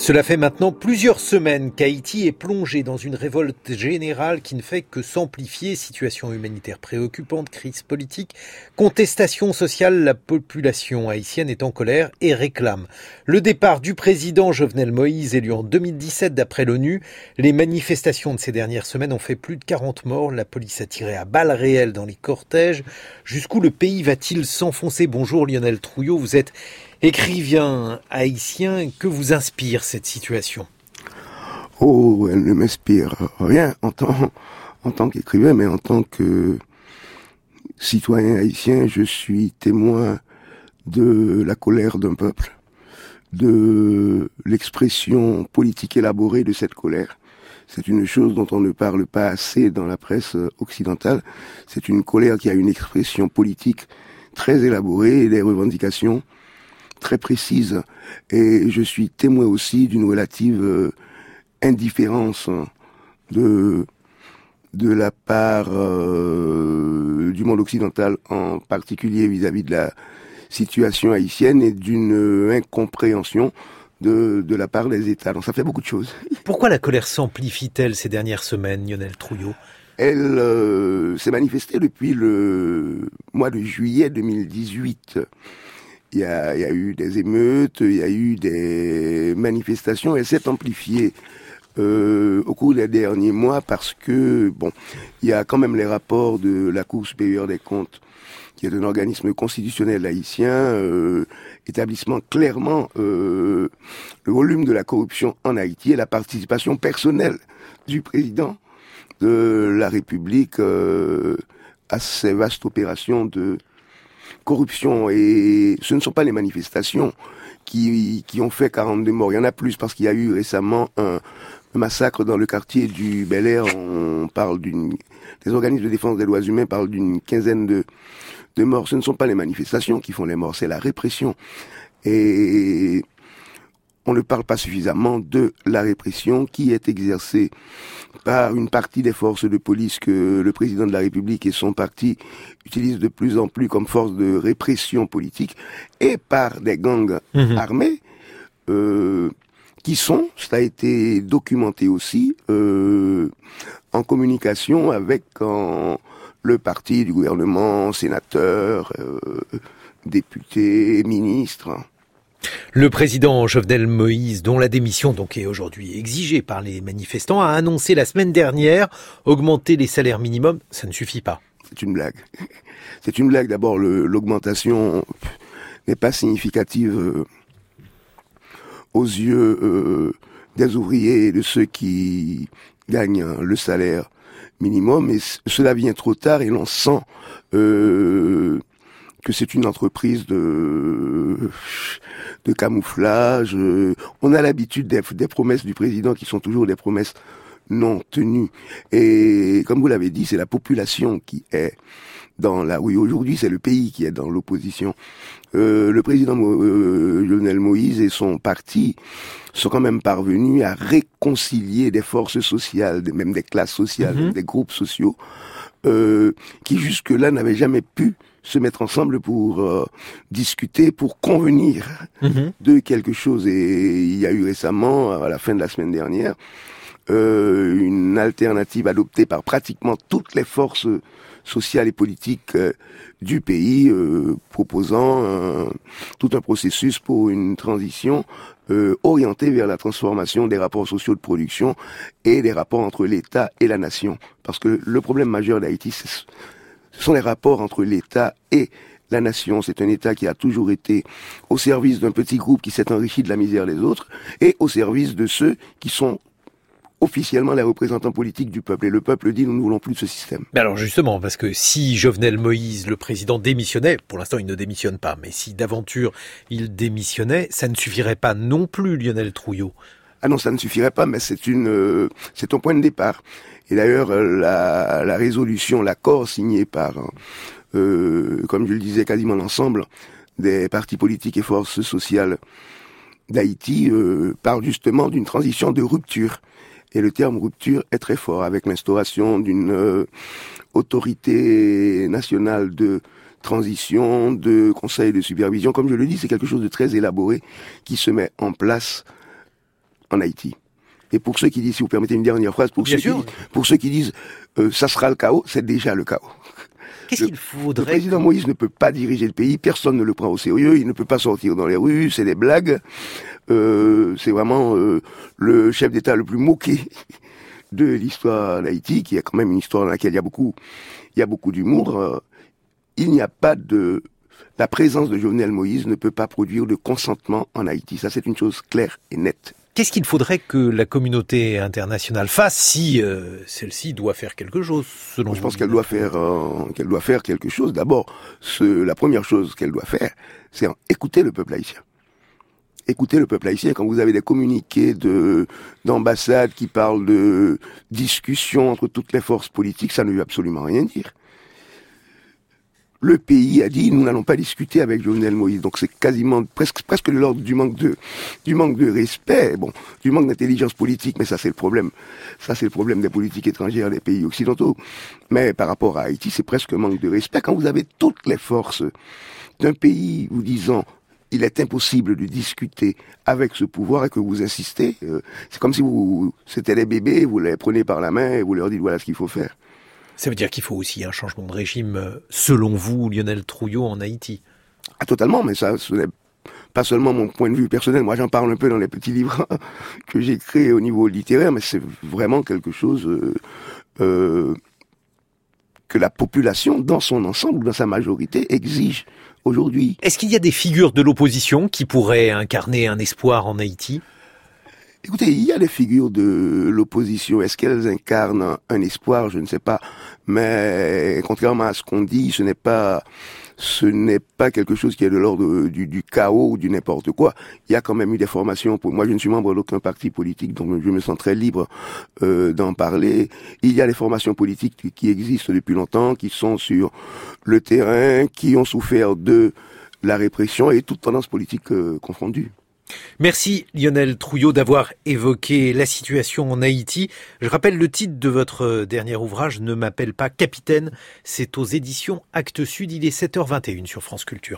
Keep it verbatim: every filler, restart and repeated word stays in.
Cela fait maintenant plusieurs semaines qu'Haïti est plongé dans une révolte générale qui ne fait que s'amplifier. Situation humanitaire préoccupante, crise politique, contestation sociale. La population haïtienne est en colère et réclame le départ du président Jovenel Moïse, élu en deux mille dix-sept d'après l'ONU. Les manifestations de ces dernières semaines ont fait plus de quarante morts. La police a tiré à balles réelles dans les cortèges. Jusqu'où le pays va-t-il s'enfoncer? Bonjour Lionel Trouillot, vous êtes écrivain haïtien. Que vous inspire cette situation? Oh, elle ne m'inspire rien en tant, en tant qu'écrivain, mais en tant que citoyen haïtien, je suis témoin de la colère d'un peuple, de l'expression politique élaborée de cette colère. C'est une chose dont on ne parle pas assez dans la presse occidentale. C'est une colère qui a une expression politique très élaborée et des revendications très précises. Et je suis témoin aussi d'une relative euh, indifférence de de la part euh, du monde occidental, en particulier vis-à-vis de la situation haïtienne, et d'une euh, incompréhension de de la part des États. Donc ça fait beaucoup de choses. Pourquoi la colère s'amplifie-t-elle ces dernières semaines, Lionel Trouillot? Elle euh, s'est manifestée depuis le mois de juillet deux mille dix-huit. Il y a, il y a eu des émeutes, il y a eu des manifestations. Elle s'est amplifiée euh, au cours des derniers mois parce que, bon, il y a quand même les rapports de la Cour supérieure des comptes, qui est un organisme constitutionnel haïtien, euh, établissant clairement euh, le volume de la corruption en Haïti et la participation personnelle du président de la République euh, à ces vastes opérations de corruption. Et ce ne sont pas les manifestations qui, qui ont fait quarante-deux morts. Il y en a plus parce qu'il y a eu récemment un, un massacre dans le quartier du Bel Air. On parle d'une, les organismes de défense des droits humains parlent d'une quinzaine de, de morts. Ce ne sont pas les manifestations qui font les morts, c'est la répression. Et on ne parle pas suffisamment de la répression qui est exercée par une partie des forces de police que le président de la République et son parti utilisent de plus en plus comme force de répression politique, et par des gangs mmh. armés euh, qui sont, ça a été documenté aussi, euh, en communication avec en, le parti du gouvernement, sénateurs, euh, députés, ministres. Le président Jovenel Moïse, dont la démission donc est aujourd'hui exigée par les manifestants, a annoncé la semaine dernière augmenter les salaires minimums. Ça ne suffit pas. C'est une blague. C'est une blague. D'abord, le, l'augmentation n'est pas significative euh, aux yeux euh, des ouvriers et de ceux qui gagnent le salaire minimum. Et c- cela vient trop tard et l'on sent euh, que c'est une entreprise de de camouflage. On a l'habitude des, des promesses du président qui sont toujours des promesses non tenues. Et comme vous l'avez dit, c'est la population qui est dans la rue. Aujourd'hui, c'est le pays qui est dans l'opposition. Euh, le président euh, Jovenel Moïse et son parti sont quand même parvenus à réconcilier des forces sociales, même des classes sociales, mmh. des groupes sociaux, euh, qui jusque-là n'avaient jamais pu se mettre ensemble pour euh, discuter, pour convenir mmh. de quelque chose. Et il y a eu récemment, à la fin de la semaine dernière, euh, une alternative adoptée par pratiquement toutes les forces sociales et politiques euh, du pays, euh, proposant un, tout un processus pour une transition euh, orientée vers la transformation des rapports sociaux de production et des rapports entre l'État et la nation. Parce que le problème majeur d'Haïti, c'est ce sont les rapports entre l'État et la nation. C'est un État qui a toujours été au service d'un petit groupe qui s'est enrichi de la misère des autres et au service de ceux qui sont officiellement les représentants politiques du peuple. Et le peuple dit, nous ne voulons plus de ce système. Mais alors justement, parce que si Jovenel Moïse, le président, démissionnait, pour l'instant il ne démissionne pas, mais si d'aventure il démissionnait, ça ne suffirait pas non plus, Lionel Trouillot. Ah non, ça ne suffirait pas, mais c'est une, euh, c'est un point de départ. Et d'ailleurs, la, la résolution, l'accord signé par, euh, comme je le disais, quasiment l'ensemble des partis politiques et forces sociales d'Haïti euh, parle justement d'une transition de rupture. Et le terme rupture est très fort, avec l'instauration d'une euh, autorité nationale de transition, de conseil de supervision. Comme je le dis, c'est quelque chose de très élaboré qui se met en place en Haïti. Et pour ceux qui disent, si vous permettez une dernière phrase, pour, ceux qui, pour ceux qui disent euh, ça sera le chaos, c'est déjà le chaos. Qu'est-ce le, qu'il faudrait... Le président Moïse ne peut pas diriger le pays, personne ne le prend au sérieux, il ne peut pas sortir dans les rues, c'est des blagues. Euh, c'est vraiment euh, le chef d'État le plus moqué de l'histoire d'Haïti, qui est quand même une histoire dans laquelle il y a beaucoup, il y a beaucoup d'humour. Euh, il n'y a pas de... La présence de Jovenel Moïse ne peut pas produire de consentement en Haïti. Ça, c'est une chose claire et nette. Qu'est-ce qu'il faudrait que la communauté internationale fasse si euh, celle-ci doit faire quelque chose, selon vous? Je pense qu'elle doit faire, euh, qu'elle doit faire quelque chose. D'abord, ce, la première chose qu'elle doit faire, c'est écouter le peuple haïtien. Écoutez le peuple haïtien. Quand vous avez des communiqués de d'ambassades qui parlent de discussion entre toutes les forces politiques, ça ne veut absolument rien dire. Le pays a dit, nous n'allons pas discuter avec Jovenel Moïse. Donc c'est quasiment, presque, presque de l'ordre du manque de, du manque de respect, bon, du manque d'intelligence politique, mais ça c'est le problème. Ça c'est le problème des politiques étrangères des pays occidentaux. Mais par rapport à Haïti, c'est presque un manque de respect. Quand vous avez toutes les forces d'un pays vous disant, il est impossible de discuter avec ce pouvoir et que vous insistez, euh, c'est comme si vous, c'était des bébés, vous les prenez par la main et vous leur dites voilà ce qu'il faut faire. Ça veut dire qu'il faut aussi un changement de régime, selon vous, Lionel Trouillot, en Haïti? Ah, totalement, mais ça, ce n'est pas seulement mon point de vue personnel. Moi, j'en parle un peu dans les petits livres que j'ai créés au niveau littéraire, mais c'est vraiment quelque chose euh, euh, que la population, dans son ensemble, dans sa majorité, exige aujourd'hui. Est-ce qu'il y a des figures de l'opposition qui pourraient incarner un espoir en Haïti? Écoutez, il y a des figures de l'opposition. Est-ce qu'elles incarnent un espoir? Je ne sais pas. Mais contrairement à ce qu'on dit, ce n'est pas, ce n'est pas quelque chose qui est de l'ordre du, du chaos ou du n'importe quoi. Il y a quand même eu des formations. Pour moi, je ne suis membre d'aucun parti politique, donc je me sens très libre euh, d'en parler. Il y a des formations politiques qui, qui existent depuis longtemps, qui sont sur le terrain, qui ont souffert de la répression et toutes tendances politiques euh, confondues. Merci Lionel Trouillot d'avoir évoqué la situation en Haïti. Je rappelle le titre de votre dernier ouvrage, Ne m'appelle pas capitaine. C'est aux éditions Actes Sud. Il est sept heures vingt et une sur France Culture.